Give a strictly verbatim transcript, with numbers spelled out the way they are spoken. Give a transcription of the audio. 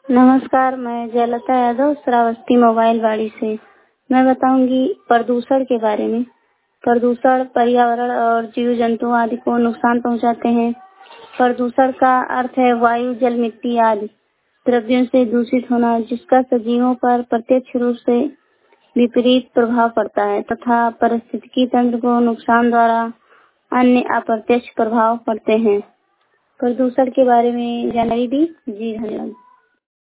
नमस्कार, मैं जयलता यादव श्रावस्ती मोबाइल वाड़ी से। मैं बताऊंगी प्रदूषण के बारे में। प्रदूषण पर्यावरण और जीव जंतु आदि को नुकसान पहुंचाते हैं। प्रदूषण का अर्थ है वायु, जल, मिट्टी आदि द्रव्यों से दूषित होना, जिसका सजीवों पर प्रत्यक्ष रूप से विपरीत प्रभाव पड़ता है तथा पारिस्थितिकी तंत्र को नुकसान द्वारा अन्य अप्रत्यक्ष प्रभाव पड़ते हैं। प्रदूषण के बारे में जानकारी दी। जी धन्यवाद।